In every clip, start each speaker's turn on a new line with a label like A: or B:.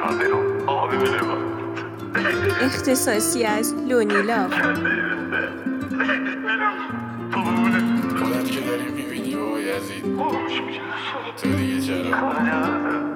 A: اختصاصی از لونیلا.
B: خودت که داری میبینی و یزید تو دیگه چرا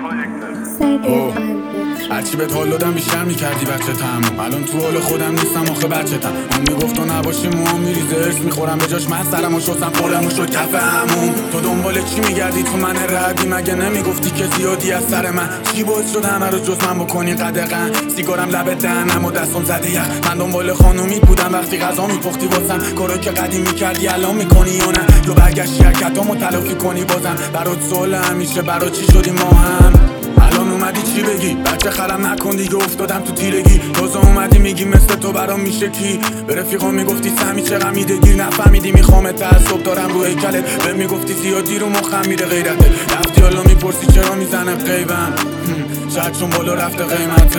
B: هرچی بهت حال دادم بیشتر میکردی بچه تموم. الان تو حال خودم نیستم آخه بچه تم. اون میگفت تو نباشی موام میریزه ارس میخورم به جاش من سرمو شستم خودمو شد کف همون. تو دنبال چی میگردی تو من ردی مگه نمیگفتی که زیادی از سر من چی باعث شد همه رو جز من بکنی قدغن. سیگارم لب دهنم و دستم زده یخ. من دنبال خانومی بودم وقتی غذا میپختی واسم. کارو که قدیم میکردی الان میکنی یا نه؟ تو برگشتی حرکتامو تلافی کنی بازم. برات سوال همیشه برات چی شدی ما هم. الان اومدی چی بگی؟ بچه خرم نکن دیگه افتادم تو تیرگی. تازه اومدی میگی مثل تو برام میشه کی؟ به رفیقام میگفتی سمی چه غمیده گیر نفهمیدی میخوام تعصب دارم رو هیکلت. به میگفتی زیادی رو مخم میره غیرته. رفتی حالا میپرسی چرا میزنم قیبم. شاید چون بالا رفته قیمتت.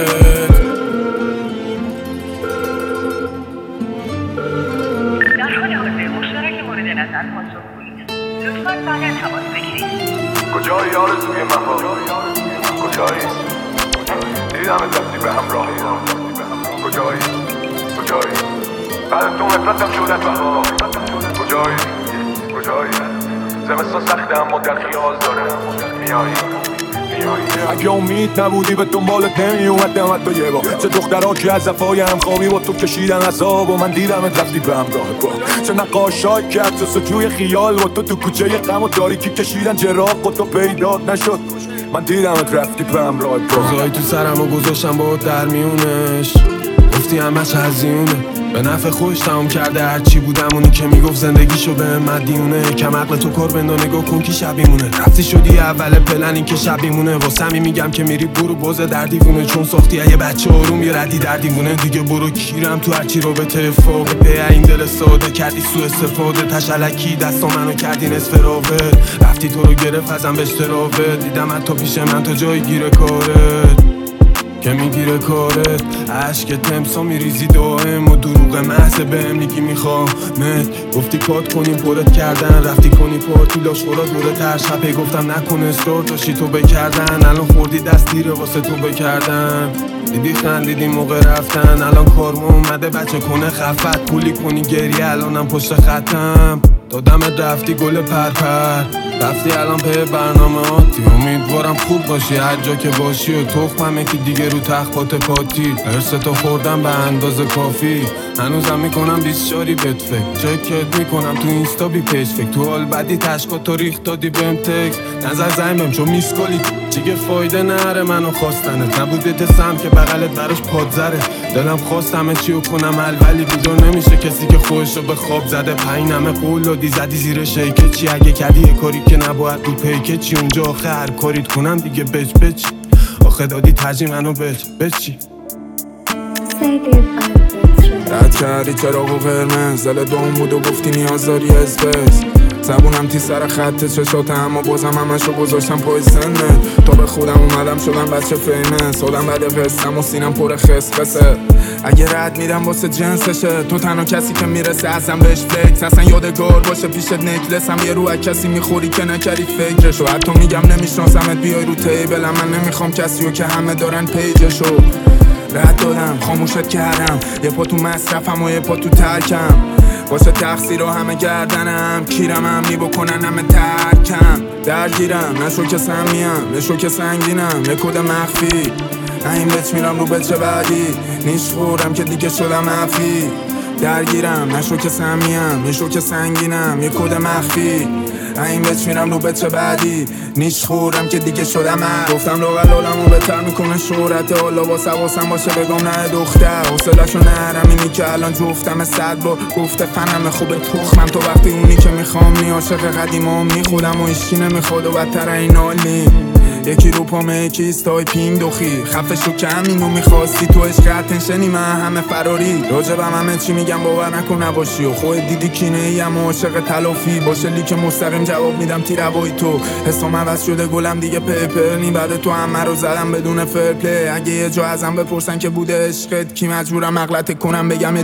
C: در حال حاضر مشترک مورد نظر پاسخ کنید. لطفاً فقط تماس بگیرید.
D: کجایی آرزوی وفا؟ کجایی؟ دیدم دستی به همراهی. کجایی؟ بعد تو نفرتم شدت وفا. کجایی؟ زمستان سخته اما در خیال داره. میایی
E: اگه امید نبودی به دنبالت نمیومدم حتی یه بار. چه دخترها که از صفای همخوابی با تو کشیدن عذاب و من دیدمت رفتی به همراه با. چه نقاشای کرد جستجوی خیال با تو کوچه غم و تاریکی کشیدن چراغ و تو پیدات نشد. من دیدمت رفتی به همراه با.
F: روزایی تو سرم و گذاشتم با در میونش. گفتی همش هزیونه به نفع خوش تمام کرده هرچی بودم. اونی که میگفت زندگیشو به مدیونه. کم عقل تو کار بندا نگاه کن کی شبیمونه. رفتی شدی اول پلن این که شبیمونه. واسه میگم که میری برو بازه در دیوونه. چون ساختی یه بچه آروم یه ردی در دیوونه. دیگه برو کیرم تو هرچی رو به تفاق. به این دل ساده کردی سو استفاده. تشلکی دستا منو کردی نصف راوه. رفتی تو رو گرفت ازم به اشتراوه. دیدم حتی پیش من تا جای گیره کارت که میگیره کارت. عشق تمسا میریزی دائم و دروغ محض بهم میگی میخوامت. گفتی کات کنیم پرت کردن. رفتی کنی پارتی لاشخورا دوره تر شبه. گفتم نکن اصرار داشتی تو بکردن. الان خوردی دست دیره واسه تو بکردن. دیدی خندیدی موقع رفتن. الان کارم اومده بچه کنه خفت. پولی کنی گریه الانم پشت خطم. دادمت رفتی گل پرپر. رفتی الان به برنامه آتی. امیدوارم خوب باشی هر جا که باشی. و تخممه که دیگه رو تخت پاتی. ارستو خوردم به اندازه کافی. هنوزم میکنم 20 شاری بهت فکر. چکت میکنم تو اینستا بی پیج فکر. تو حال بعدی تشکات تو ریخت دادی بهم تکس. نظر زنگ بهم چون میسکالی چیگه فایده نره منو خواستنت. نبودت سم که بغلت براش پادزره. دلم خواست همه چیو کنم ولی بیدار نمیشه کسی که خودشو به خواب زده. پینمه قول دادی زدی زیر شیکه چی. اگه کردی یه کاری که نباید رو پیکه چی. اونجا آخه هر کاریت کنم دیگه بچ آخه دادی ترجیح منو بچی.
B: رد کردی چراغ و قرمز. دل دوم بود و گفتی نیاز داری اسپس. زبونم تی سر خط چشاته اما بازم همشو گذاشتم پای سنه. تا به خودم اومدم شدم بچه فیمس. آدم بده قسم و سینم پر خسخسه. اگه رد میدم واسه جنسشه. تو تنها کسی که میرسه ازم بهش فکس. اصلا یادگار باشه پیشت نکلسم. یه رو کسی میخوری که نکردی فکرشو. حتی میگم نمیشناسمت بیای رو تیبلم. من نمیخوام کسیو که همه دارن پیجشو. رد دادم خاموشت کردم. یه پا تو مصرفم و یه پا تو ترکم. واسه تقصیر رو همه گردنم. کیرم هم بکنن همه ترکم. درگیرم نشو که سمیم نشو که سنگینم. یه کد مخفی این بچ میرم رو بچه بعدی. نیش خورم که دیگه شدم مخفی. درگیرم نشو که سمیم نشو که سنگینم. یه کد مخفی این بچ میرم رو بچه بعدی. نیش خورم که دیگه شدم گفتم لالمو بهتر میکنه شهرت. حالا واسم باشه بگم نه دختر. حوصله‌شو نرم اینی که الان جفتم 100 بار گفته فنم خوبه تخمم. تو وقتی اونی که میخوام نی عاشق قدیمام نی. خودم و هیچکی نمیخواد و بدتر این حالی. یکی رو پامه یکی استای پینگ دوخی. خفه شو که همینو میخواستی. تو عشق اتنشنی من همه فراری. راجبم همه چی میگم باور نکن نباشی. و خود دیدی کینه ایم و عاشق تلافی. باشه لیک مستقیم جواب میدم تیر هوایی تو. حسام عوض شده گلم دیگه پیپر نی. بعد تو همه رو زدم بدون فرپلی. اگه یه جا ازم بپرسن که بوده عشقت کی مجبورم اغلط کنم بگم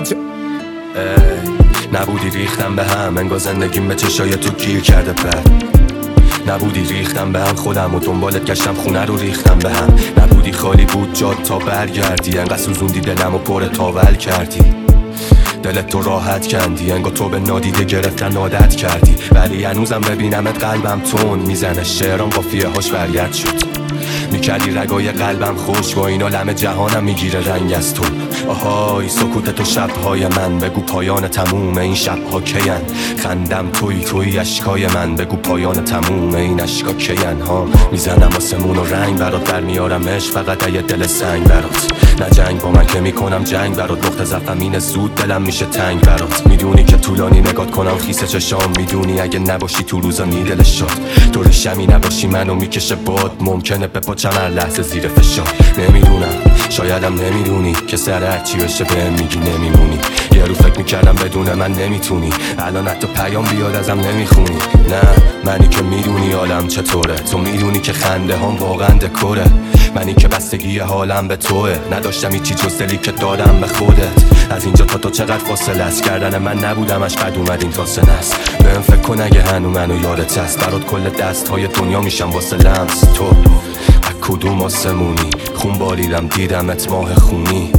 G: نبودی ریختم به هم. انگار زندگیم به چشای تو گیر کرده پر. نبودی ریختم به هم خودم و دنبالت گشتم خونه رو ریختم به هم. نبودی خالی بود جاد تا برگردی، انقدر سوزوندی دلم و پر تاول کردی. دلت تو راحت کندی، انگار تو به نادیده گرفتن عادت کردی. ولی هنوزم ببینمت قلبم تون میزنه، شعرام قافیه هاش برگرد شد. میکردی رگای قلبم خوش، با اینا لمه جهانم میگیره رنگ از تو. آهای سکوت تو شبهای من، بگو پایان تموم این شبها کین. خندم توی اشکای من، بگو پایان تموم این اشکا کین. ها میزنم آسمون و رنگ برات، در میارم عشق فقط یه دل سنگ برات. نه جنگ با من که میکنم جنگ برات، نقطه ضعفم اینه زود دلم میشه تنگ برات. میدونی که طولانی نگات کنم خیس چشام، میدونی اگه نباشی تو روزا نیدل شد. تو ریشمی نباشی منو میکشه باد، ممکنه بپاچم هر لحظه زیر فشار. نمیدونم شایدم نمیدونی که سر هرچی بشه بهم میگی نمیمونی. یه رو فکر میکردم بدون من نمیتونی، الان حتی پیام بیاد ازم نمیخونی. نه منی که میدونی حالم چطوره، تو میدونی که خنده هم واقعا دکوره. منی که بستگی حالم به توه، نداشتم هیچی جز دلی که دادم به خودت. از اینجا تا تو چقدر فاصله است، کردن من نبودمش بد اومد این فاصله است. بهم فکر کن اگه هنو منو یادت هست، برات کل دست های دنیا میشم واسه لمس تو. از کدوم آسمونی خون بالیدم دیدمت ماه خونی.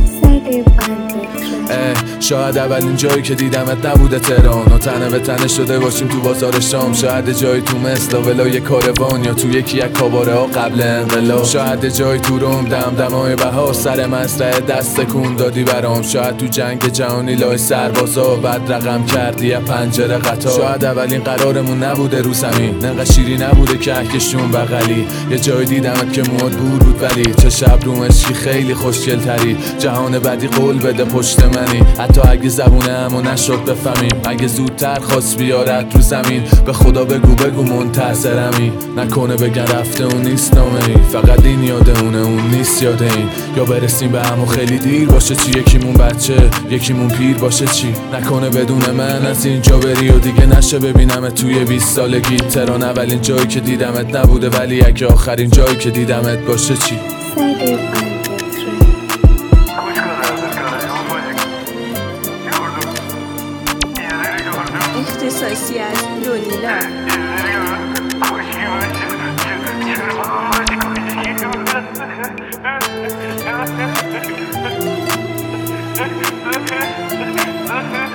F: شاید اولین جایی که دیدمت نبوده تهران و تنه به تنه شده باشیم تو بازار شام. شاید جایی تو مثل ولای کاروان یا تو یکی از کاباره ها قبل انقلاب. شاید جایی تو روم دمدمای بهار، سر مزرعه دست کون دادی برام. شاید تو جنگ جهانی لای سربازا بعد رقم کردی از پنجره قطار. شاید اولین قرارمون نبوده رو زمین، انقدر شیری نبوده کهکشون بغلی. یه جایی دیدمت که مواد بور بود ولی چه شب رو مشکی خیلی خوشگل تری. جهان بعدی قول بده پشت منی، حتی اگه زبونه همو نشد بفهمیم. اگه زودتر خواست بیارت رو زمین، به خدا بگو منتظرمی. نکنه بگن رفته اون نیست نامه ای، فقط این یاده اون نیست یاده این. یا برسیم به همو خیلی دیر باشه چی، یکیمون بچه یکیمون پیر باشه چی. نکنه بدون من از اینجا بری و دیگه نشه ببینمت توی 20 سالگی. تهران اولین جایی که دیدمت نبوده ولی اگه آخرین جایی که دیدمت باشه چی.
A: اختصاصی از لونیلا.
D: Okay.